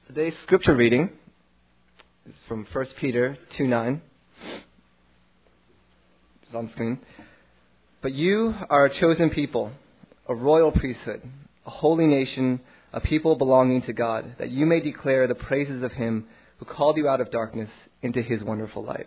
Today's scripture reading is from 1 Peter 2:9. It's on the screen. But you are a chosen people, a royal priesthood, a holy nation, a people belonging to God, that you may declare the praises of Him who called you out of darkness into His wonderful light.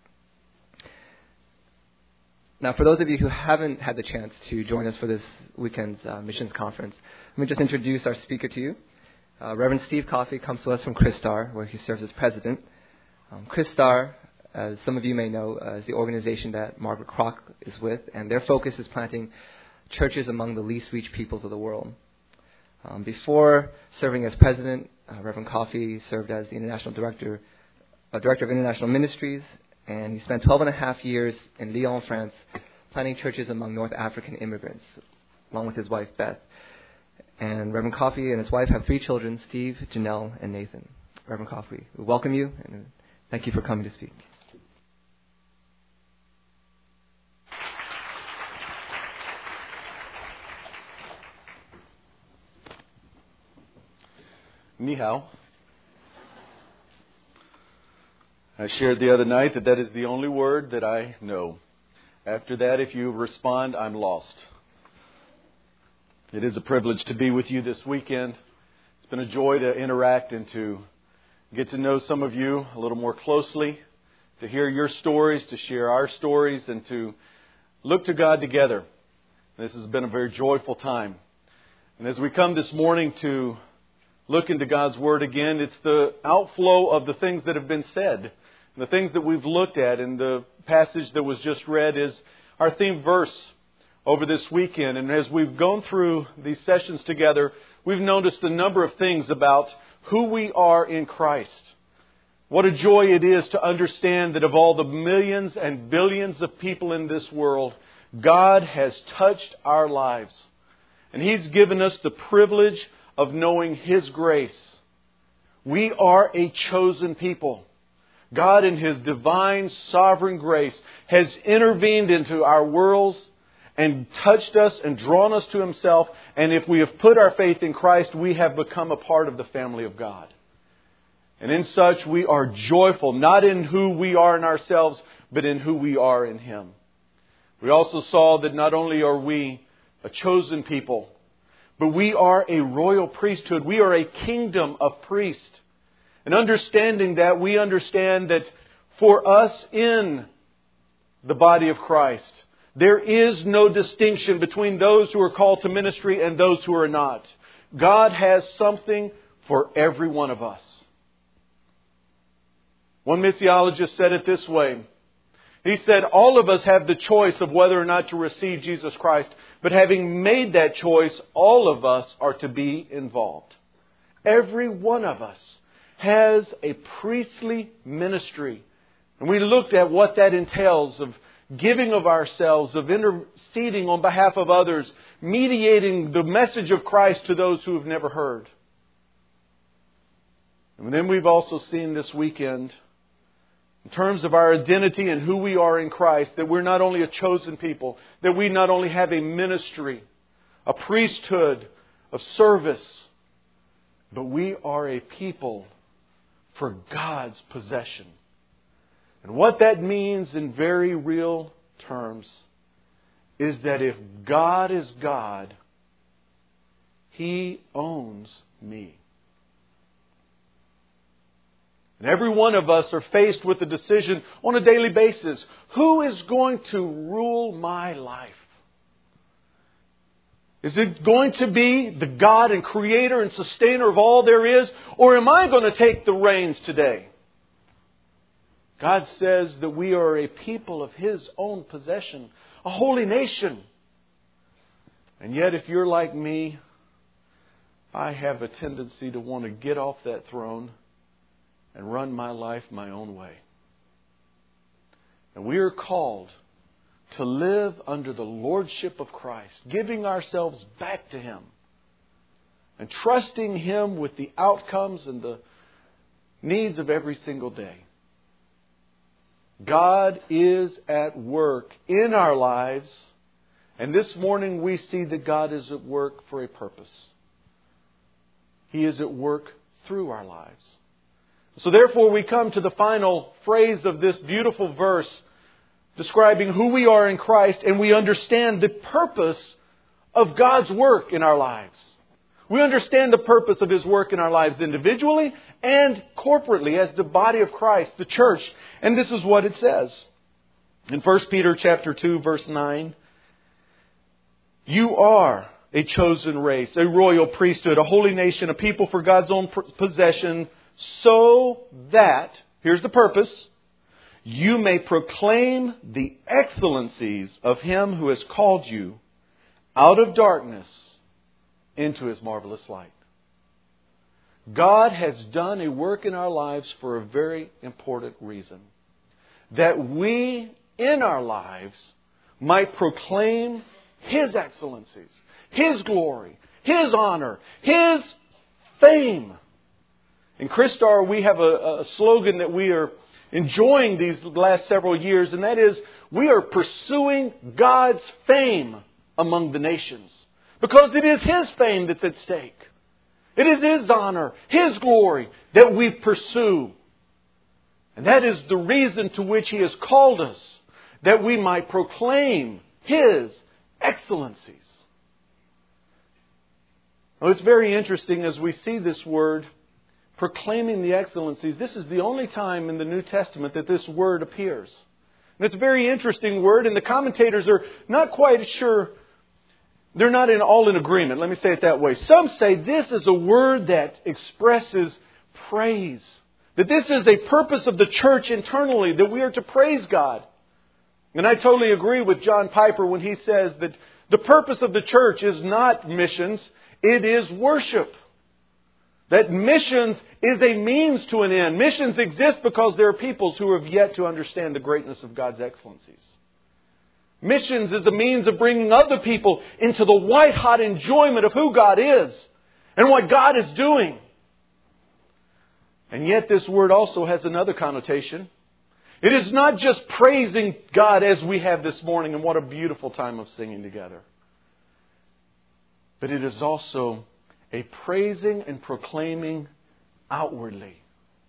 Now, for those of you who haven't had the chance to join us for this weekend's missions conference, let me just introduce our speaker to you. Reverend Steve Coffey comes to us from Christar, where he serves as president. Christar, as some of you may know, is the organization that Margaret Kroc is with, and their focus is planting churches among the least reached peoples of the world. Before serving as president, Reverend Coffey served as the international director of international ministries, and he spent 12 and a half years in Lyon, France, planting churches among North African immigrants, along with his wife, Beth. And Reverend Coffey and his wife have 3 children, Steve, Janelle, and Nathan. Reverend Coffey, we welcome you, and thank you for coming to speak. Ni hao. I shared the other night that is the only word that I know. After that, if you respond, I'm lost. It is a privilege to be with you this weekend. It's been a joy to interact and to get to know some of you a little more closely, to hear your stories, to share our stories, and to look to God together. This has been a very joyful time. And as we come this morning to look into God's Word again, it's the outflow of the things that have been said, the things that we've looked at. And the passage that was just read is our theme verse over this weekend. And as we've gone through these sessions together, we've noticed a number of things about who we are in Christ. What a joy it is to understand that of all the millions and billions of people in this world, God has touched our lives. And He's given us the privilege of knowing His grace. We are a chosen people. God in His divine sovereign grace has intervened into our worlds and touched us and drawn us to Himself. And if we have put our faith in Christ, we have become a part of the family of God. And in such, we are joyful, not in who we are in ourselves, but in who we are in Him. We also saw that not only are we a chosen people, but we are a royal priesthood. We are a kingdom of priests. And understanding that, we understand that for us in the body of Christ, there is no distinction between those who are called to ministry and those who are not. God has something for every one of us. One missiologist said it this way. He said, all of us have the choice of whether or not to receive Jesus Christ. But having made that choice, all of us are to be involved. Every one of us has a priestly ministry. And we looked at what that entails of giving of ourselves, of interceding on behalf of others, mediating the message of Christ to those who have never heard. And then we've also seen this weekend, in terms of our identity and who we are in Christ, that we're not only a chosen people, that we not only have a ministry, a priesthood of service, but we are a people for God's possession. And what that means in very real terms is that if God is God, He owns me. And every one of us are faced with a decision on a daily basis. Who is going to rule my life? Is it going to be the God and Creator and Sustainer of all there is? Or am I going to take the reins today? God says that we are a people of His own possession, a holy nation. And yet, if you're like me, I have a tendency to want to get off that throne and run my life my own way. And we are called to live under the lordship of Christ, giving ourselves back to Him and trusting Him with the outcomes and the needs of every single day. God is at work in our lives, and this morning we see that God is at work for a purpose. He is at work through our lives. So therefore we come to the final phrase of this beautiful verse describing who we are in Christ, and we understand the purpose of God's work in our lives. We understand the purpose of His work in our lives individually and corporately as the body of Christ, the church. And this is what it says. In 1 Peter chapter 2, verse 9, you are a chosen race, a royal priesthood, a holy nation, a people for God's own possession, so that, here's the purpose, you may proclaim the excellencies of Him who has called you out of darkness into His marvelous light. God has done a work in our lives for a very important reason. That we, in our lives, might proclaim His excellencies, His glory, His honor, His fame. In Christar, we have a slogan that we are enjoying these last several years, and that is, we are pursuing God's fame among the nations. Because it is His fame that's at stake. It is His honor, His glory that we pursue. And that is the reason to which He has called us, that we might proclaim His excellencies. Now, it's very interesting as we see this word, proclaiming the excellencies. This is the only time in the New Testament that this word appears. And it's a very interesting word, and the commentators are not quite sure. They're not all in agreement. Let me say it that way. Some say this is a word that expresses praise. That this is a purpose of the church internally, that we are to praise God. And I totally agree with John Piper when he says that the purpose of the church is not missions, it is worship. That missions is a means to an end. Missions exist because there are peoples who have yet to understand the greatness of God's excellencies. Missions is a means of bringing other people into the white-hot enjoyment of who God is and what God is doing. And yet this word also has another connotation. It is not just praising God as we have this morning, and what a beautiful time of singing together. But it is also a praising and proclaiming outwardly.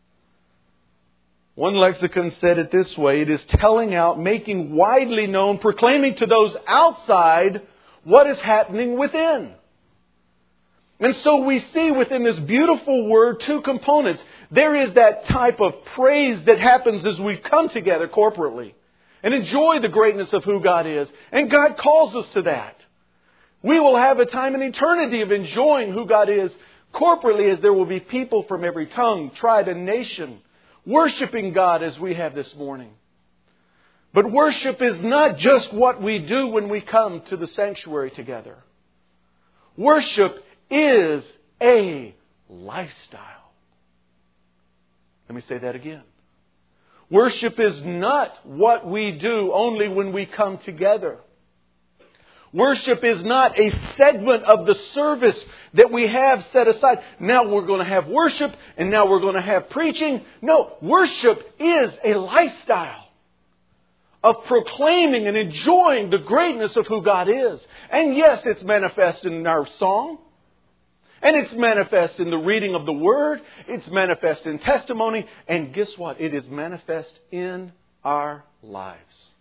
One lexicon said it this way, it is telling out, making widely known, proclaiming to those outside what is happening within. And so we see within this beautiful word two components. There is that type of praise that happens as we come together corporately and enjoy the greatness of who God is. And God calls us to that. We will have a time in eternity of enjoying who God is corporately, as there will be people from every tongue, tribe, and nation worshiping God as we have this morning. But worship is not just what we do when we come to the sanctuary together. Worship is a lifestyle. Let me say that again. Worship is not what we do only when we come together. Worship is not a segment of the service that we have set aside. Now we're going to have worship and now we're going to have preaching. No, worship is a lifestyle of proclaiming and enjoying the greatness of who God is. And yes, it's manifest in our song. And it's manifest in the reading of the Word. It's manifest in testimony. And guess what? It is manifest in our lives.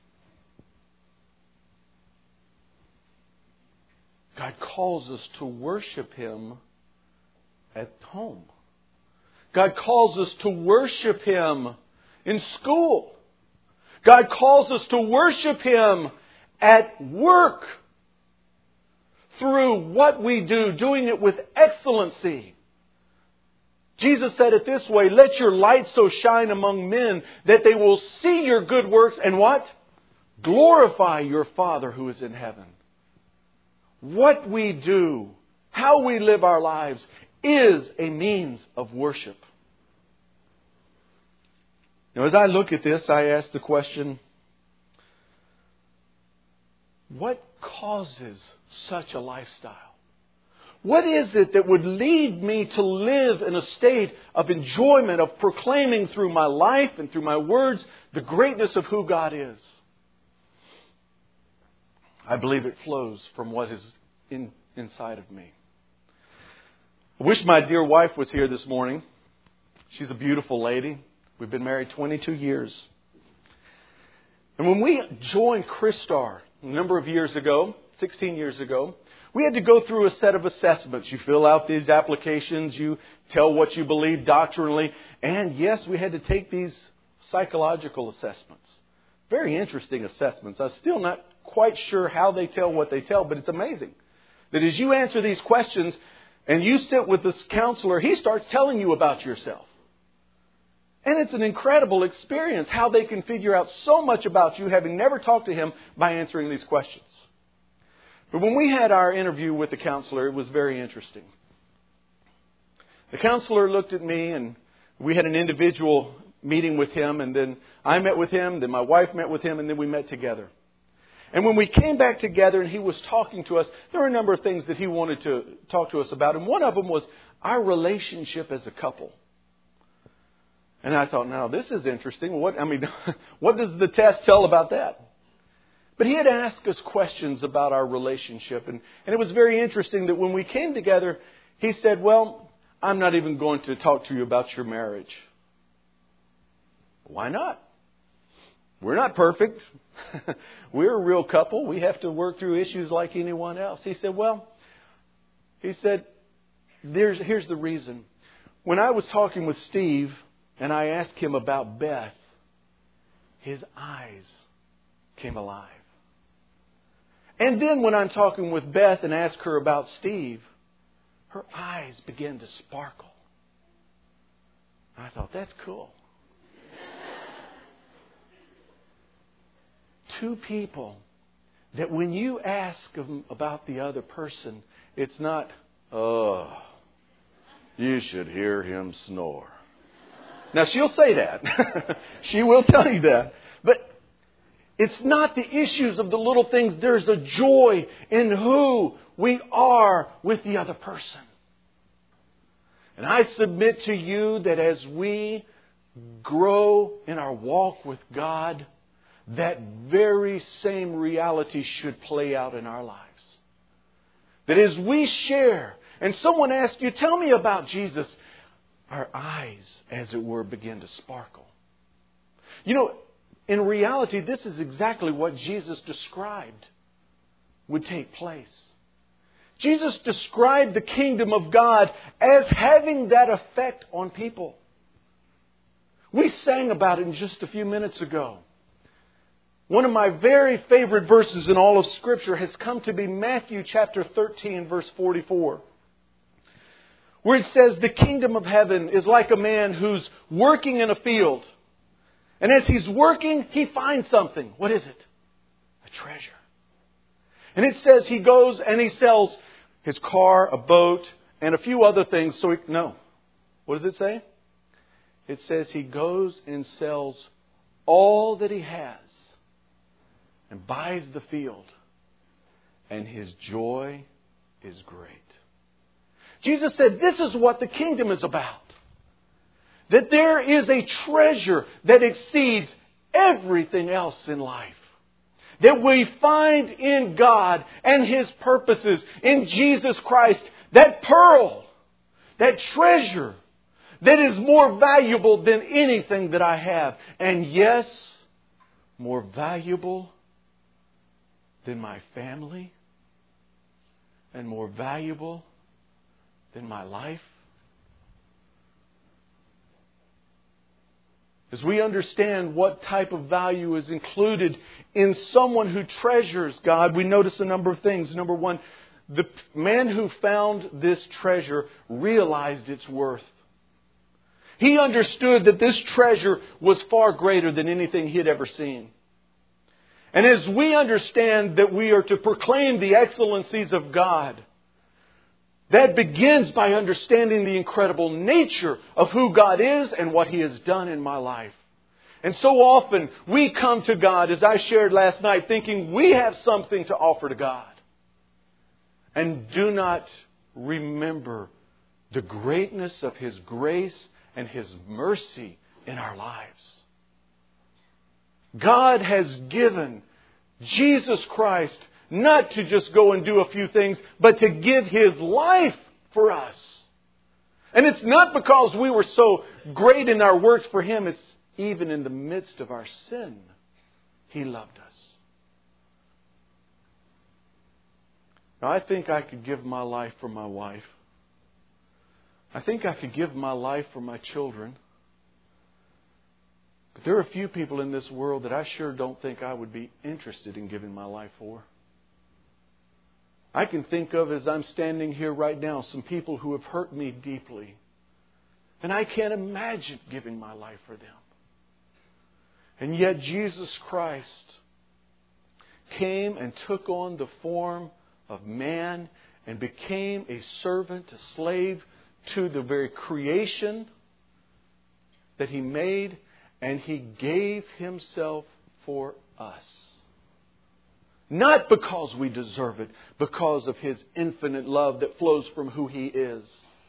God calls us to worship Him at home. God calls us to worship Him in school. God calls us to worship Him at work. Through what we do, doing it with excellency. Jesus said it this way, let your light so shine among men that they will see your good works and what? Glorify your Father who is in heaven. What we do, how we live our lives, is a means of worship. Now, as I look at this, I ask the question, what causes such a lifestyle? What is it that would lead me to live in a state of enjoyment, of proclaiming through my life and through my words the greatness of who God is? I believe it flows from what is inside of me. I wish my dear wife was here this morning. She's a beautiful lady. We've been married 22 years. And when we joined Christar a number of years ago, 16 years ago, we had to go through a set of assessments. You fill out these applications, you tell what you believe doctrinally, and yes, we had to take these psychological assessments. Very interesting assessments. I'm still not quite sure how they tell what they tell, but it's amazing that as you answer these questions and you sit with this counselor, he starts telling you about yourself. And it's an incredible experience how they can figure out so much about you having never talked to him by answering these questions. But when we had our interview with the counselor, it was very interesting. The counselor looked at me and we had an individual meeting with him, and then I met with him, then my wife met with him, and then we met together. And when we came back together and he was talking to us, there were a number of things that he wanted to talk to us about. And one of them was our relationship as a couple. And I thought, now this is interesting. What does the test tell about that? But he had asked us questions about our relationship. And it was very interesting that when we came together, he said, well, I'm not even going to talk to you about your marriage. Why not? We're not perfect. We're a real couple. We have to work through issues like anyone else. He said, here's the reason. When I was talking with Steve and I asked him about Beth, his eyes came alive. And then when I'm talking with Beth and ask her about Steve, her eyes began to sparkle. I thought, that's cool. Two people that when you ask them about the other person, it's not, oh, you should hear him snore. Now, she'll say that. She will tell you that. But it's not the issues of the little things. There's a joy in who we are with the other person. And I submit to you that as we grow in our walk with God, that very same reality should play out in our lives. That as we share, and someone asks you, tell me about Jesus, our eyes, as it were, begin to sparkle. You know, in reality, this is exactly what Jesus described would take place. Jesus described the kingdom of God as having that effect on people. We sang about it just a few minutes ago. One of my very favorite verses in all of Scripture has come to be Matthew chapter 13, verse 44. Where it says, the kingdom of heaven is like a man who's working in a field. And as he's working, he finds something. What is it? A treasure. And it says he goes and he sells his car, a boat, and a few other things. What does it say? It says he goes and sells all that he has and buys the field. And his joy is great. Jesus said, this is what the kingdom is about. That there is a treasure that exceeds everything else in life. That we find in God and His purposes in Jesus Christ. That pearl, that treasure that is more valuable than anything that I have. And yes, more valuable than my family. And more valuable than my life. As we understand what type of value is included in someone who treasures God, we notice a number of things. Number one, the man who found this treasure realized its worth. He understood that this treasure was far greater than anything he had ever seen. And as we understand that we are to proclaim the excellencies of God, that begins by understanding the incredible nature of who God is and what He has done in my life. And so often we come to God, as I shared last night, thinking we have something to offer to God. And do not remember the greatness of His grace and His mercy in our lives. God has given Jesus Christ not to just go and do a few things, but to give His life for us. And it's not because we were so great in our works for Him. It's even in the midst of our sin, He loved us. Now, I think I could give my life for my wife. I think I could give my life for my children. But there are a few people in this world that I sure don't think I would be interested in giving my life for. I can think of, as I'm standing here right now, some people who have hurt me deeply. And I can't imagine giving my life for them. And yet Jesus Christ came and took on the form of man and became a servant, a slave to the very creation that He made, and He gave Himself for us. Not because we deserve it, because of His infinite love that flows from who He is.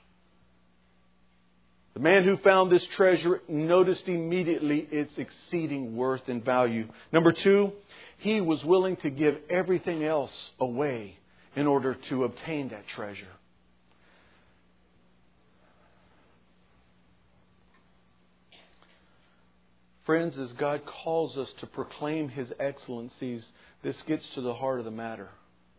The man who found this treasure noticed immediately its exceeding worth and value. Number 2, he was willing to give everything else away in order to obtain that treasure. Friends, as God calls us to proclaim His excellencies, this gets to the heart of the matter.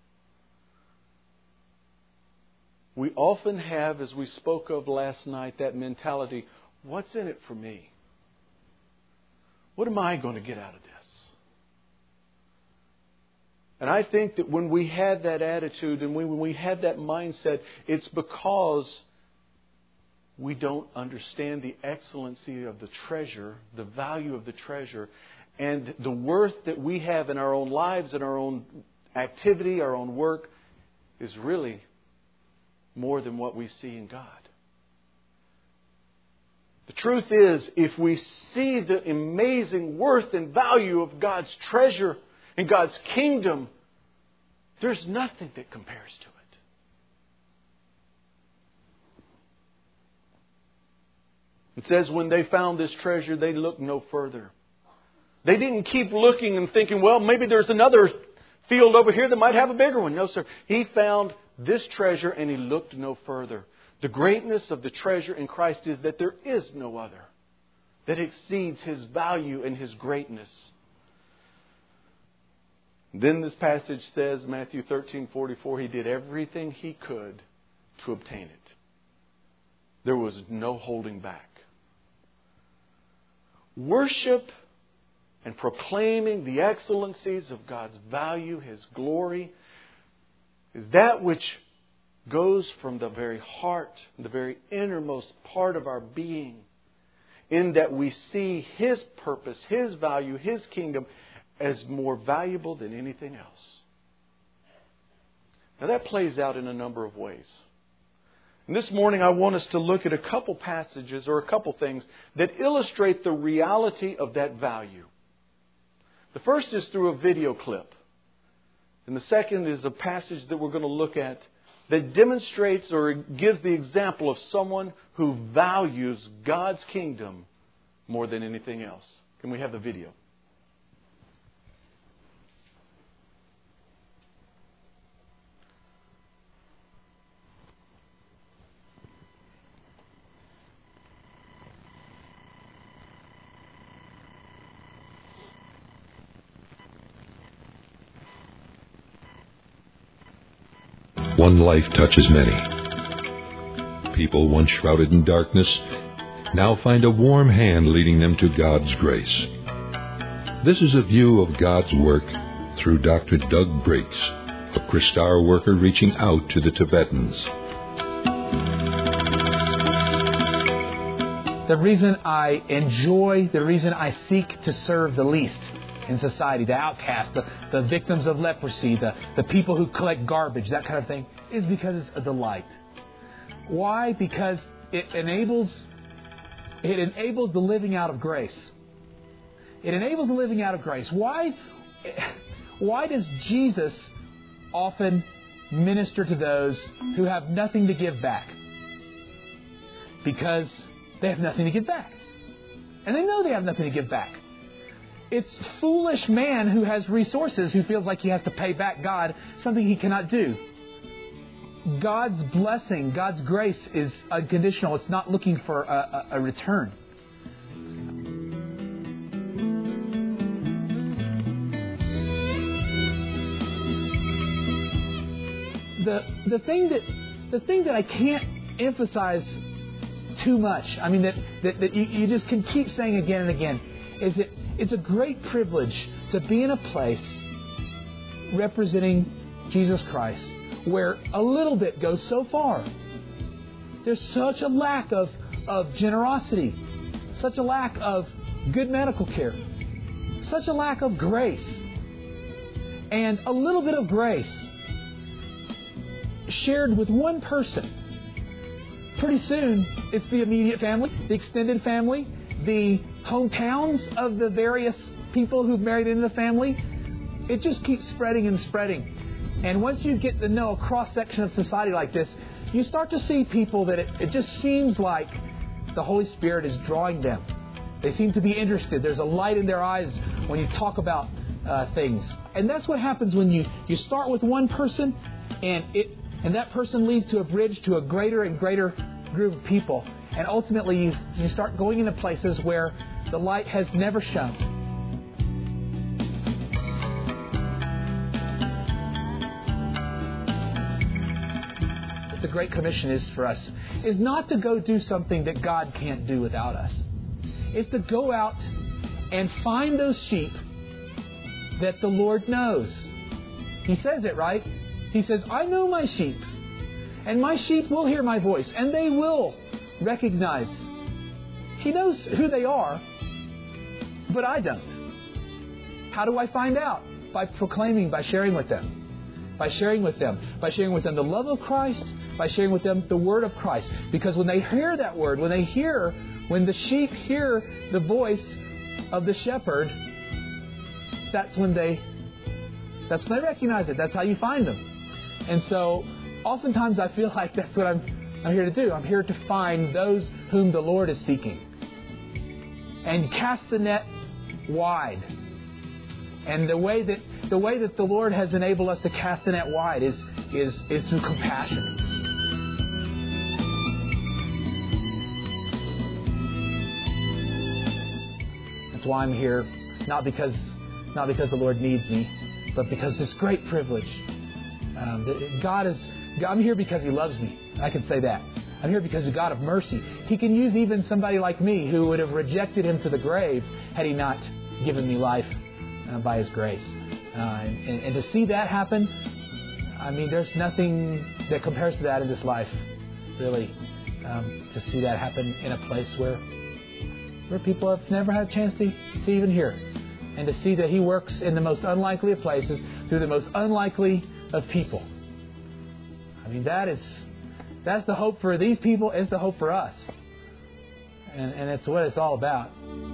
We often have, as we spoke of last night, that mentality, what's in it for me? What am I going to get out of this? And I think that when we have that attitude and when we have that mindset, it's because we don't understand the excellency of the treasure, the value of the treasure, and the worth that we have in our own lives, in our own activity, our own work, is really more than what we see in God. The truth is, if we see the amazing worth and value of God's treasure and God's kingdom, there's nothing that compares to it. It says when they found this treasure, they looked no further. They didn't keep looking and thinking, well, maybe there's another field over here that might have a bigger one. No, sir. He found this treasure and he looked no further. The greatness of the treasure in Christ is that there is no other that exceeds His value and His greatness. Then this passage says, Matthew 13:44, He did everything He could to obtain it. There was no holding back. Worship and proclaiming the excellencies of God's value, His glory, is that which goes from the very heart, the very innermost part of our being, in that we see His purpose, His value, His kingdom as more valuable than anything else. Now that plays out in a number of ways. And this morning I want us to look at a couple passages or a couple things that illustrate the reality of that value. The first is through a video clip. And the second is a passage that we're going to look at that demonstrates or gives the example of someone who values God's kingdom more than anything else. Can we have the video? One life touches many. People once shrouded in darkness now find a warm hand leading them to God's grace. This is a view of God's work through Dr. Doug Breaks, a Christar worker reaching out to the Tibetans. The reason I enjoy, the reason I seek to serve the least in society, the outcast, the victims of leprosy, the people who collect garbage, that kind of thing, is because it's a delight. Why? Because it enables the living out of grace. It enables the living out of grace. Why does Jesus often minister to those who have nothing to give back? Because they have nothing to give back. And they know they have nothing to give back. It's foolish man who has resources who feels like he has to pay back God something he cannot do. God's blessing, God's grace is unconditional. It's not looking for a return. The thing that I can't emphasize too much, I mean that you just can keep saying again and again, is that it's a great privilege to be in a place representing Jesus Christ, where a little bit goes so far. There's such a lack of generosity, such a lack of good medical care, such a lack of grace, and a little bit of grace shared with one person. Pretty soon, it's the immediate family, the extended family, the hometowns of the various people who've married into the family. It just keeps spreading and spreading. And once you get to know a cross-section of society like this, you start to see people that it just seems like the Holy Spirit is drawing them. They seem to be interested. There's a light in their eyes when you talk about things. And that's what happens when you start with one person and that person leads to a bridge to a greater and greater group of people. And ultimately you start going into places where the light has never shone. What the Great Commission is for us is not to go do something that God can't do without us. It's to go out and find those sheep that the Lord knows. He says it, right? He says, I know my sheep, and my sheep will hear my voice, and they will recognize. He knows who they are, but I don't. How do I find out? By proclaiming, by sharing with them. By sharing with them the love of Christ, by sharing with them the word of Christ. Because when they hear that word, when the sheep hear the voice of the shepherd, that's when they recognize it. That's how you find them. And so, oftentimes I feel like that's what I'm here to do. I'm here to find those whom the Lord is seeking. And cast the net wide. And the way that the Lord has enabled us to cast the net wide is through compassion. That's why I'm here, not because the Lord needs me, but because this great privilege. I'm here because He loves me. I can say that. I'm here because He's a God of mercy. He can use even somebody like me who would have rejected Him to the grave had He not given me life by His grace. And to see that happen, I mean, there's nothing that compares to that in this life, really. To see that happen in a place where people have never had a chance to even hear. And to see that He works in the most unlikely of places through the most unlikely of people. I mean, that's the hope for these people. It's the hope for us. And it's what it's all about.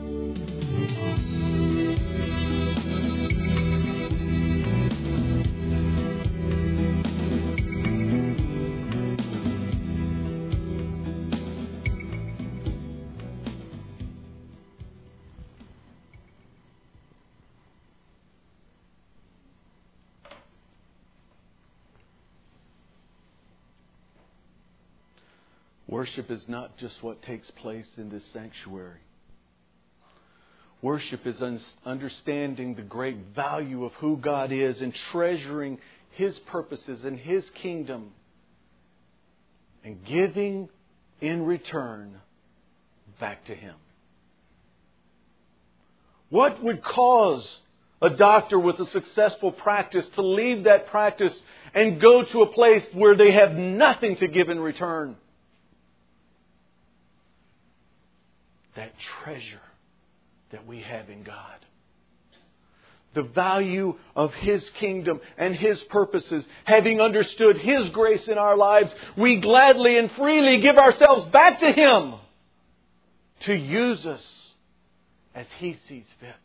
Worship is not just what takes place in this sanctuary. Worship is understanding the great value of who God is and treasuring His purposes and His kingdom and giving in return back to Him. What would cause a doctor with a successful practice to leave that practice and go to a place where they have nothing to give in return? That treasure that we have in God. The value of His kingdom and His purposes. Having understood His grace in our lives, we gladly and freely give ourselves back to Him to use us as He sees fit.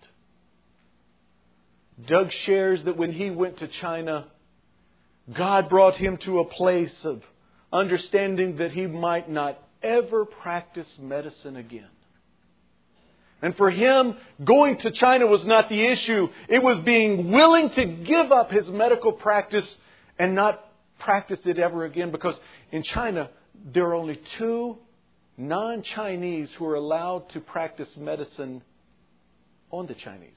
Doug shares that when he went to China, God brought him to a place of understanding that he might not ever practice medicine again. And for him, going to China was not the issue. It was being willing to give up his medical practice and not practice it ever again, because in China, there are only 2 non-Chinese who are allowed to practice medicine on the Chinese.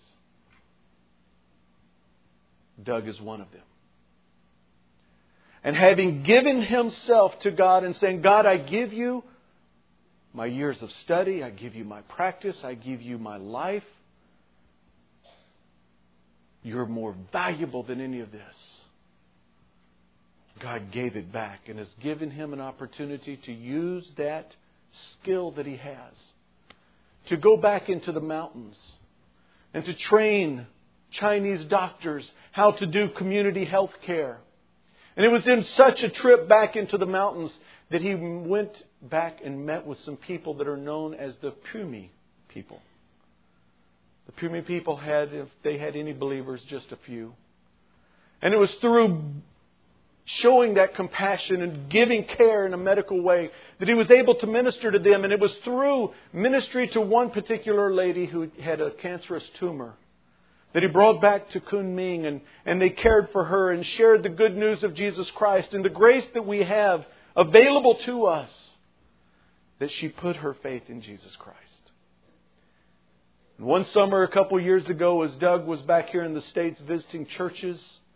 Doug is one of them. And having given himself to God and saying, God, I give you my years of study, I give you my practice, I give you my life. You're more valuable than any of this. God gave it back and has given him an opportunity to use that skill that he has to go back into the mountains and to train Chinese doctors how to do community health care. And it was in such a trip back into the mountains that he went back and met with some people that are known as the Pumi people. The Pumi people had, if they had any believers, just a few. And it was through showing that compassion and giving care in a medical way that he was able to minister to them. And it was through ministry to one particular lady who had a cancerous tumor that he brought back to Kunming, and they cared for her and shared the good news of Jesus Christ and the grace that we have available to us, that she put her faith in Jesus Christ. And one summer a couple years ago, as Doug was back here in the States visiting churches,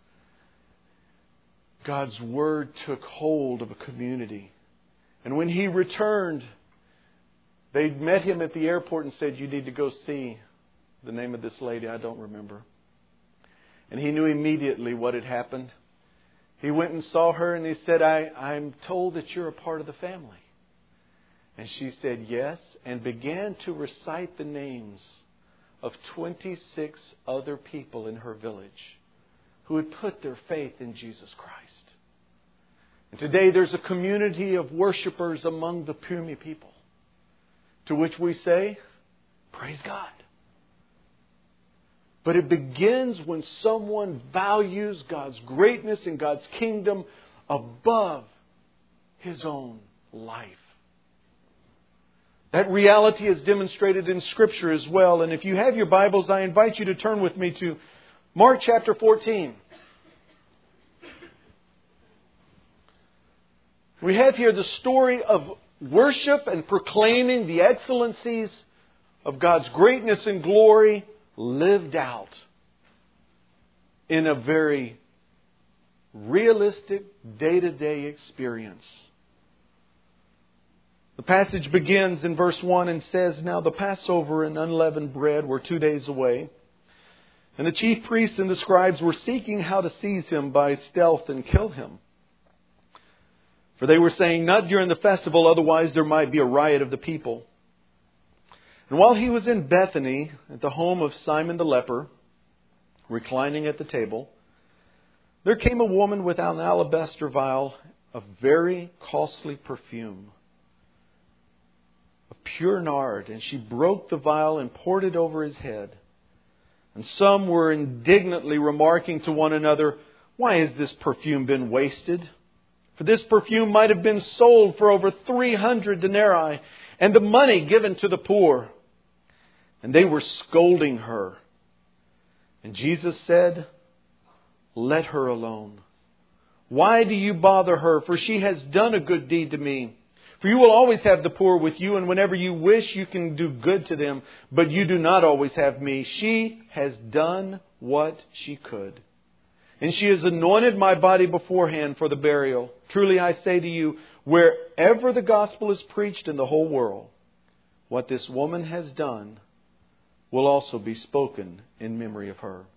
God's Word took hold of a community. And when he returned, they met him at the airport and said, you need to go see the name of this lady. I don't remember. And he knew immediately what had happened. He went and saw her and he said, I'm told that you're a part of the family. And she said yes, and began to recite the names of 26 other people in her village who had put their faith in Jesus Christ. And today there's a community of worshipers among the Pumi people, to which we say, praise God. But it begins when someone values God's greatness and God's kingdom above his own life. That reality is demonstrated in Scripture as well. And if you have your Bibles, I invite you to turn with me to Mark chapter 14. We have here the story of worship and proclaiming the excellencies of God's greatness and glory lived out in a very realistic day-to-day experience. The passage begins in verse 1 and says, Now the Passover and unleavened bread were 2 days away, and the chief priests and the scribes were seeking how to seize him by stealth and kill him. For they were saying, not during the festival, otherwise there might be a riot of the people. And while he was in Bethany, at the home of Simon the leper, reclining at the table, there came a woman with an alabaster vial of very costly perfume, of pure nard, and she broke the vial and poured it over his head. And some were indignantly remarking to one another, Why has this perfume been wasted? For this perfume might have been sold for over 300 denarii, and the money given to the poor. And they were scolding her. And Jesus said, Let her alone. Why do you bother her? For she has done a good deed to me. For you will always have the poor with you, and whenever you wish, you can do good to them. But you do not always have me. She has done what she could. And she has anointed my body beforehand for the burial. Truly I say to you, wherever the gospel is preached in the whole world, what this woman has done will also be spoken in memory of her.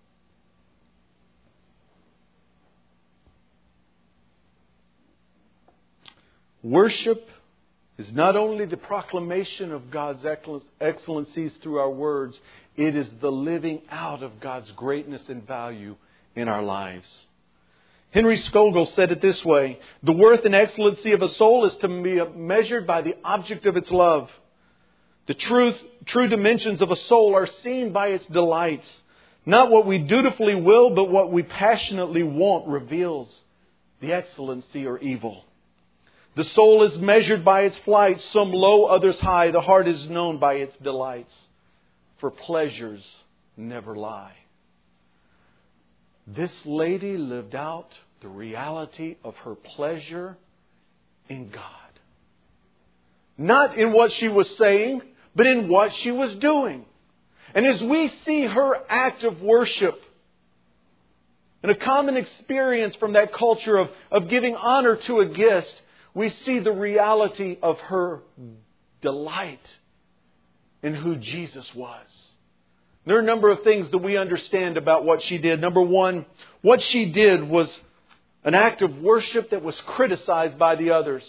Worship is not only the proclamation of God's excellencies through our words, it is the living out of God's greatness and value in our lives. Henry Scougal said it this way, the worth and excellency of a soul is to be measured by the object of its love. The true dimensions of a soul are seen by its delights. Not what we dutifully will, but what we passionately want reveals the excellency or evil. The soul is measured by its flight, some low, others high. The heart is known by its delights, for pleasures never lie. This lady lived out the reality of her pleasure in God. Not in what she was saying, but in what she was doing. And as we see her act of worship, and a common experience from that culture of giving honor to a guest, we see the reality of her delight in who Jesus was. There are a number of things that we understand about what she did. Number one, what she did was an act of worship that was criticized by the others.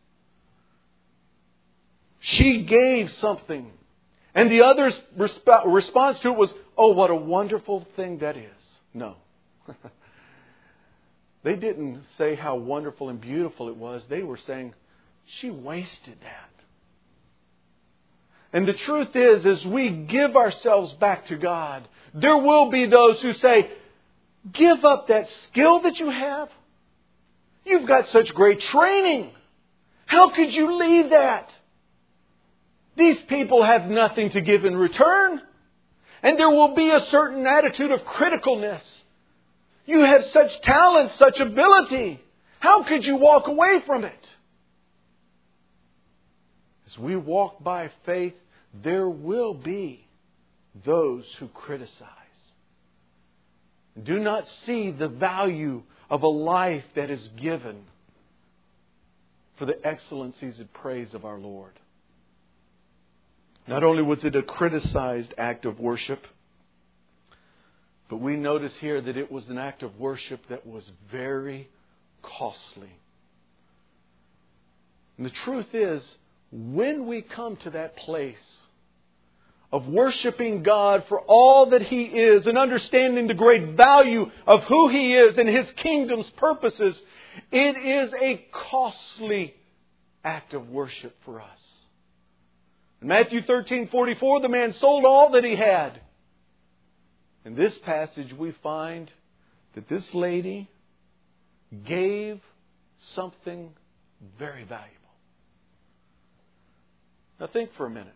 She gave something. And the others' response to it was, "Oh, what a wonderful thing that is." No. They didn't say how wonderful and beautiful it was. They were saying, "She wasted that." And the truth is, as we give ourselves back to God, there will be those who say, "Give up that skill that you have. You've got such great training. How could you leave that? These people have nothing to give in return." And there will be a certain attitude of criticalness. "You have such talent, such ability. How could you walk away from it?" As we walk by faith, there will be those who criticize. Do not see the value of a life that is given for the excellencies and praise of our Lord. Not only was it a criticized act of worship, but we notice here that it was an act of worship that was very costly. And the truth is, when we come to that place of worshiping God for all that He is and understanding the great value of who He is and His kingdom's purposes, it is a costly act of worship for us. In Matthew 13:44, the man sold all that he had. In this passage, we find that this lady gave something very valuable. Now think for a minute.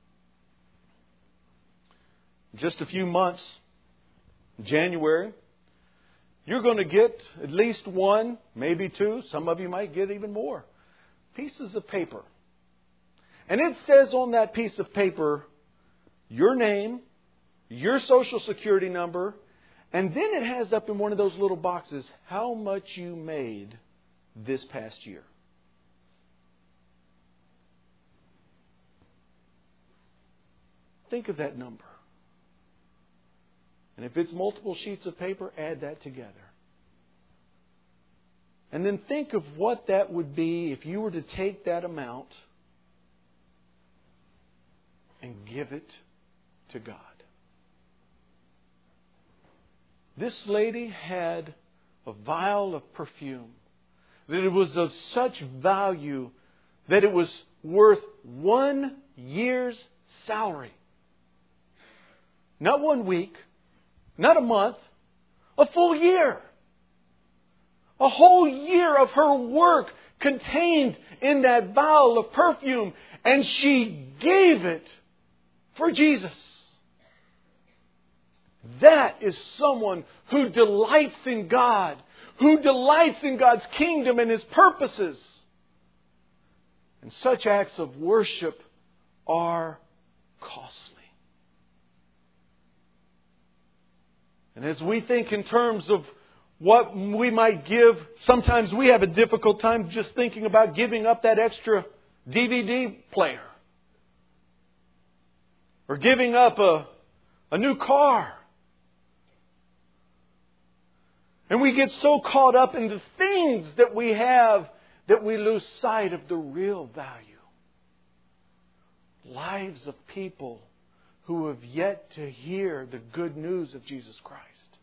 In just a few months, January, you're going to get at least one, maybe two, some of you might get even more, pieces of paper. And it says on that piece of paper your name, your social security number, and then it has up in one of those little boxes how much you made this past year. Think of that number. And if it's multiple sheets of paper, add that together. And then think of what that would be if you were to take that amount and give it to God. This lady had a vial of perfume that it was of such value that it was worth 1 year's salary. Not 1 week, not a month, a full year. A whole year of her work contained in that vial of perfume, and she gave it for Jesus. That is someone who delights in God, who delights in God's kingdom and His purposes. And such acts of worship are costly. And as we think in terms of what we might give, sometimes we have a difficult time just thinking about giving up that extra DVD player. Or giving up a new car. And we get so caught up in the things that we have that we lose sight of the real value. Lives of people who have yet to hear the good news of Jesus Christ.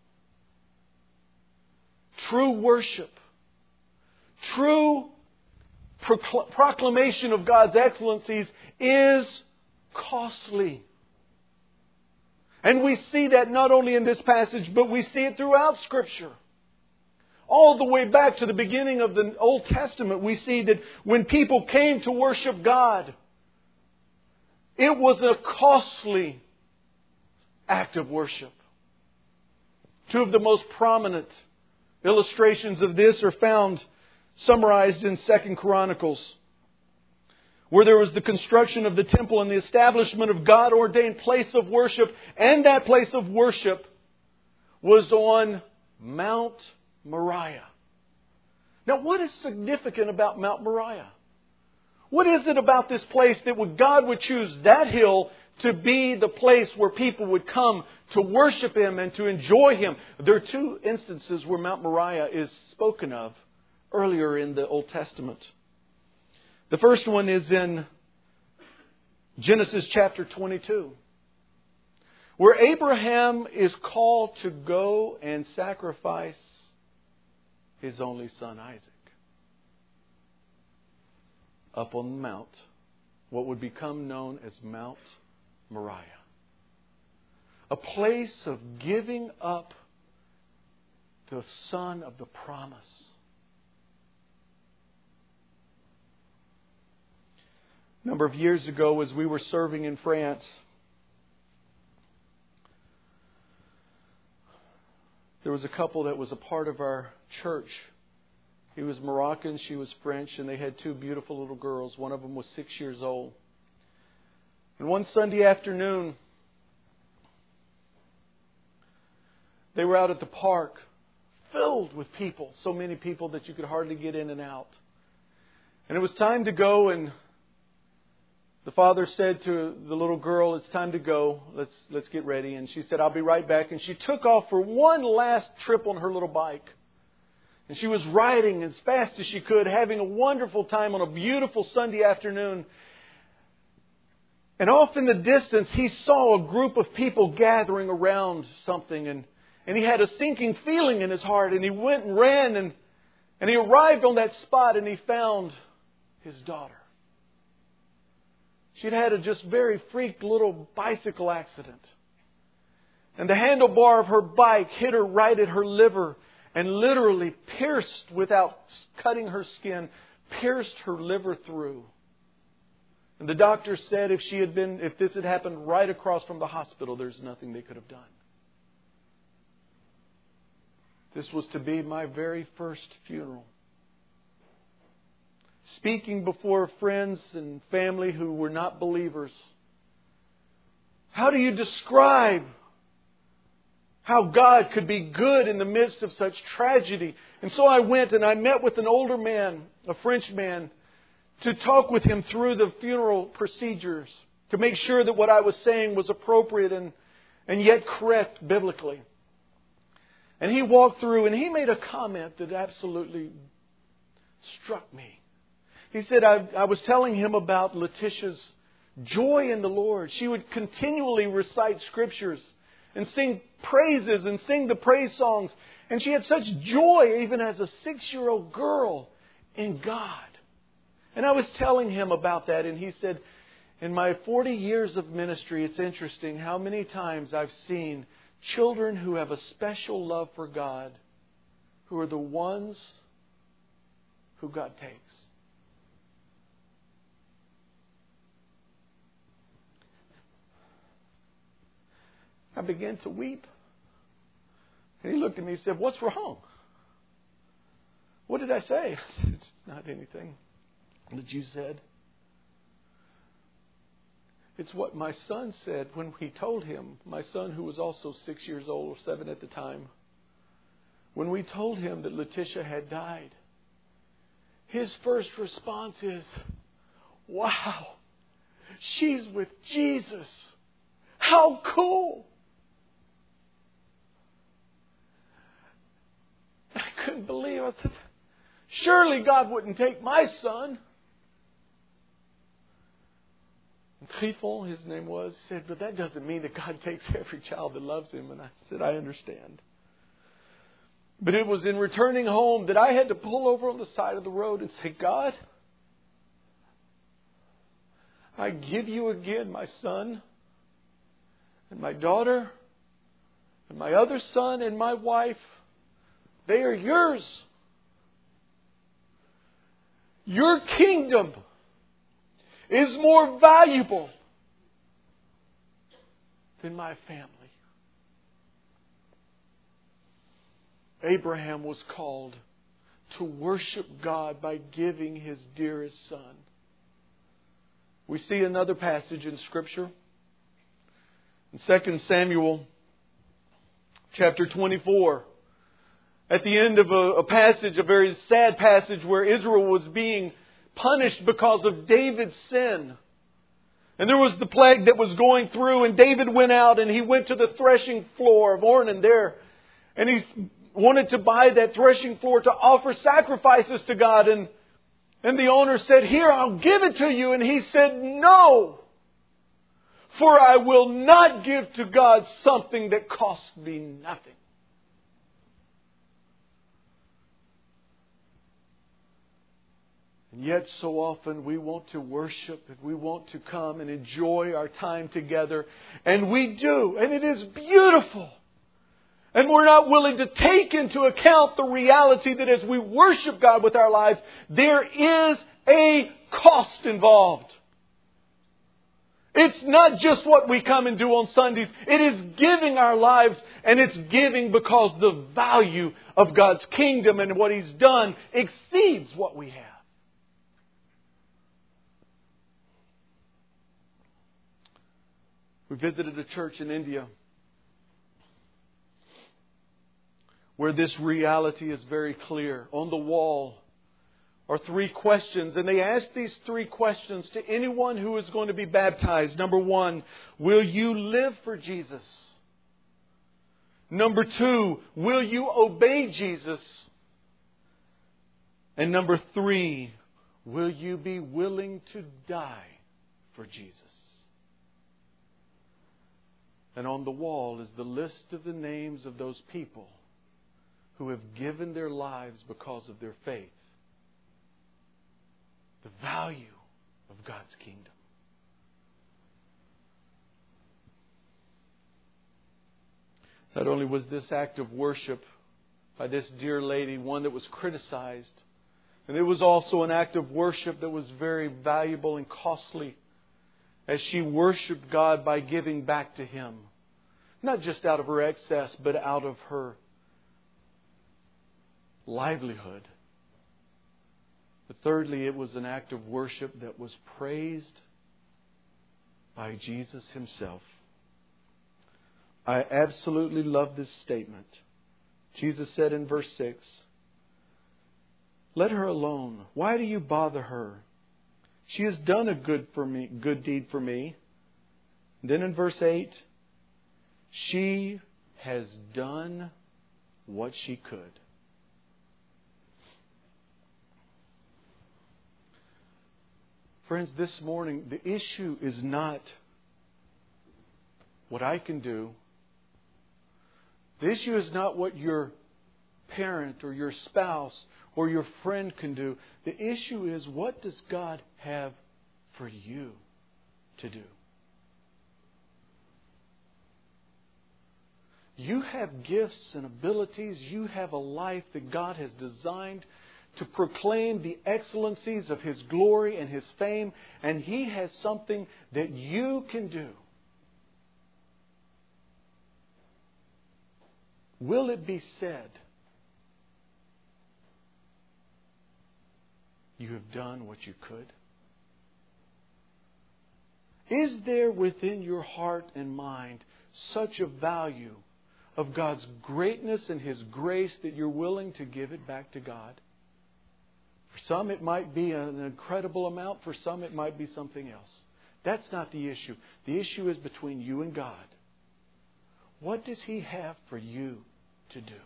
True worship, true proclamation of God's excellencies is costly. And we see that not only in this passage, but we see it throughout Scripture. All the way back to the beginning of the Old Testament, we see that when people came to worship God, it was a costly act of worship. Two of the most prominent Illustrations of this are found summarized in 2 Chronicles, where there was the construction of the temple and the establishment of God-ordained place of worship. And that place of worship was on Mount Moriah. Now, what is significant about Mount Moriah? What is it about this place that God would choose that hill to be the place where people would come to worship Him and to enjoy Him? There are two instances where Mount Moriah is spoken of earlier in the Old Testament. The first one is in Genesis chapter 22, where Abraham is called to go and sacrifice his only son Isaac up on the mount, what would become known as Mount Moriah. A place of giving up the son of the promise. A number of years ago, as we were serving in France, there was a couple that was a part of our church. He was Moroccan, she was French, and they had two beautiful little girls. One of them was 6 years old. And one Sunday afternoon, they were out at the park, filled with people. So many people that you could hardly get in and out. And it was time to go, and the father said to the little girl, "It's time to go. Let's get ready." And she said, "I'll be right back." And she took off for one last trip on her little bike. And she was riding as fast as she could, having a wonderful time on a beautiful Sunday afternoon. And off in the distance, he saw a group of people gathering around something. And he had a sinking feeling in his heart. And he went and ran. And he arrived on that spot and he found his daughter. She'd had a just very freak little bicycle accident. And the handlebar of her bike hit her right at her liver and literally pierced, without cutting her skin, pierced her liver through. And the doctor said if this had happened right across from the hospital, there's nothing they could have done. This was to be my very first funeral. Speaking before friends and family who were not believers. How do you describe how God could be good in the midst of such tragedy? And so I went and I met with an older man, a French man, to talk with him through the funeral procedures, to make sure that what I was saying was appropriate and yet correct biblically. And he walked through and he made a comment that absolutely struck me. He said, I was telling him about Letitia's joy in the Lord. She would continually recite scriptures and sing praises and sing the praise songs. And she had such joy even as a 6-year-old girl in God. And I was telling him about that, and he said, in my 40 years of ministry, it's interesting how many times I've seen children who have a special love for God, who are the ones who God takes. I began to weep. And he looked at me and said, "What's wrong?" "What did I say?" I said, "It's not anything that you said. It's what my son said when we told him," my son who was also 6 years old or 7 at the time, "when we told him that Letitia had died, his first response is, 'Wow, she's with Jesus. How cool!' I couldn't believe it. I said, surely God wouldn't take my son." And Trifon, his name was, said, "But that doesn't mean that God takes every child that loves Him." And I said, "I understand." But it was in returning home that I had to pull over on the side of the road and say, "God, I give you again my son and my daughter and my other son and my wife. They are yours. Your kingdom is more valuable than my family." Abraham was called to worship God by giving his dearest son. We see another passage in Scripture. In 2 Samuel chapter 24. At the end of a passage, a very sad passage where Israel was being punished because of David's sin. And there was the plague that was going through, and David went out and he went to the threshing floor of Ornan there. And he wanted to buy that threshing floor to offer sacrifices to God. And the owner said, "Here, I'll give it to you." And he said, "No, for I will not give to God something that costs me nothing." And yet so often we want to worship and we want to come and enjoy our time together. And we do. And it is beautiful. And we're not willing to take into account the reality that as we worship God with our lives, there is a cost involved. It's not just what we come and do on Sundays. It is giving our lives, and it's giving because the value of God's kingdom and what He's done exceeds what we have. We visited a church in India where this reality is very clear. On the wall are 3 questions, and they ask these 3 questions to anyone who is going to be baptized. Number 1, will you live for Jesus? Number 2, will you obey Jesus? And number 3, will you be willing to die for Jesus? And on the wall is the list of the names of those people who have given their lives because of their faith. The value of God's kingdom. Not only was this act of worship by this dear lady one that was criticized, and it was also an act of worship that was very valuable and costly as she worshiped God by giving back to Him. Not just out of her excess, but out of her livelihood. But thirdly, it was an act of worship that was praised by Jesus Himself. I absolutely love this statement. Jesus said in verse 6, "Let her alone. Why do you bother her? She has done a good deed for me." And then in verse 8, "She has done what she could." Friends, this morning, the issue is not what I can do. The issue is not what your parent or your spouse or your friend can do. The issue is, what does God have for you to do? You have gifts and abilities. You have a life that God has designed to proclaim the excellencies of His glory and His fame. And He has something that you can do. Will it be said, you have done what you could? Is there within your heart and mind such a value of God's greatness and His grace that you're willing to give it back to God? For some it might be an incredible amount. For some it might be something else. That's not the issue. The issue is between you and God. What does He have for you to do?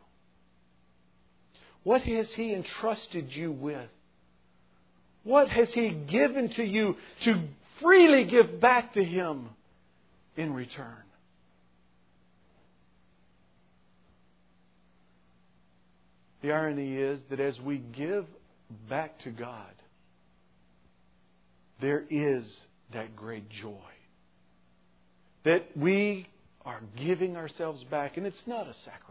What has He entrusted you with? What has He given to you to freely give back to Him in return? The irony is that as we give back to God, there is that great joy. That we are giving ourselves back, and it's not a sacrifice.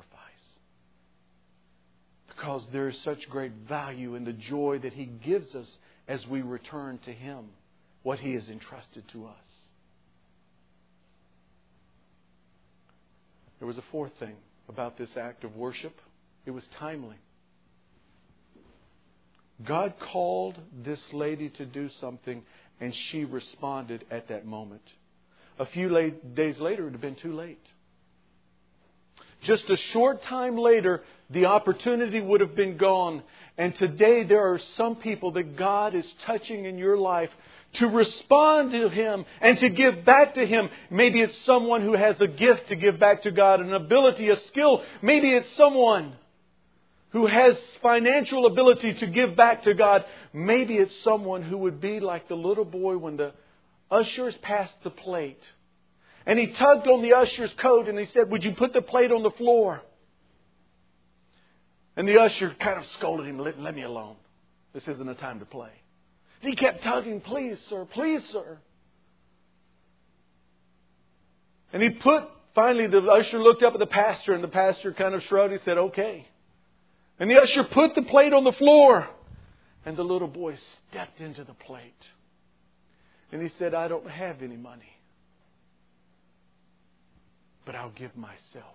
Because there is such great value in the joy that He gives us as we return to Him what He has entrusted to us. There was a fourth thing about this act of worship. It was timely. God called this lady to do something, and she responded at that moment. A few days later, it would have been too late. Just a short time later, the opportunity would have been gone. And today there are some people that God is touching in your life to respond to Him and to give back to Him. Maybe it's someone who has a gift to give back to God, an ability, a skill. Maybe it's someone who has financial ability to give back to God. Maybe it's someone who would be like the little boy when the ushers passed the plate. And he tugged on the usher's coat and he said, "Would you put the plate on the floor?" And the usher kind of scolded him, let me alone. This isn't a time to play. And he kept tugging, "Please, sir, please, sir." And finally the usher looked up at the pastor, and the pastor kind of shrugged. He said, "Okay." And the usher put the plate on the floor. And the little boy stepped into the plate. And he said, "I don't have any money, but I'll give myself."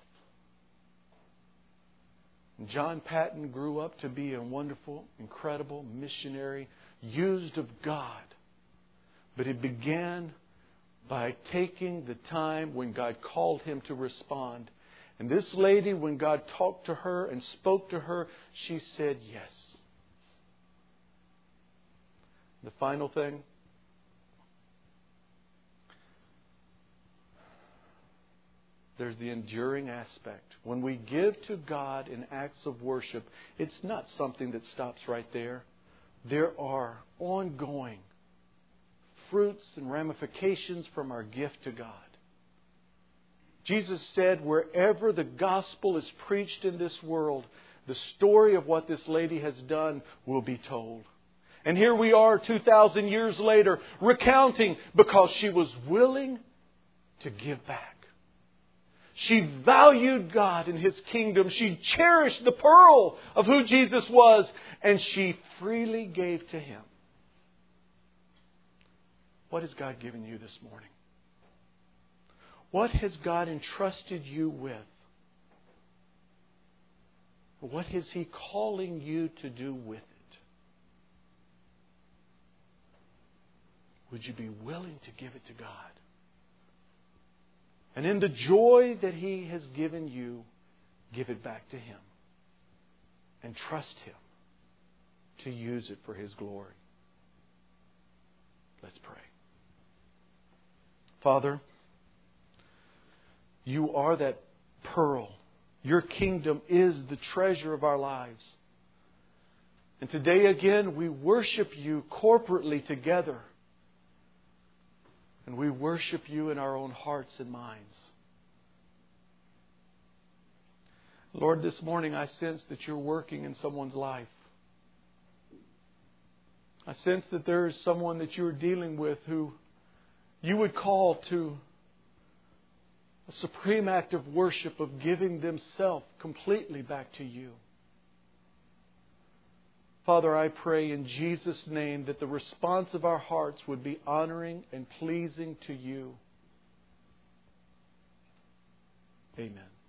And John Patton grew up to be a wonderful, incredible missionary, used of God. But it began by taking the time when God called him to respond. And this lady, when God talked to her and spoke to her, she said yes. The final thing. There's the enduring aspect. When we give to God in acts of worship, it's not something that stops right there. There are ongoing fruits and ramifications from our gift to God. Jesus said, wherever the gospel is preached in this world, the story of what this lady has done will be told. And here we are 2,000 years later, recounting because she was willing to give back. She valued God and His kingdom. She cherished the pearl of who Jesus was. And she freely gave to Him. What has God given you this morning? What has God entrusted you with? What is He calling you to do with it? Would you be willing to give it to God? And in the joy that He has given you, give it back to Him. And trust Him to use it for His glory. Let's pray. Father, You are that pearl. Your kingdom is the treasure of our lives. And today again, we worship You corporately together. And we worship You in our own hearts and minds. Lord, this morning I sense that You're working in someone's life. I sense that there is someone that You're dealing with who You would call to a supreme act of worship, of giving themselves completely back to You. Father, I pray in Jesus' name that the response of our hearts would be honoring and pleasing to You. Amen.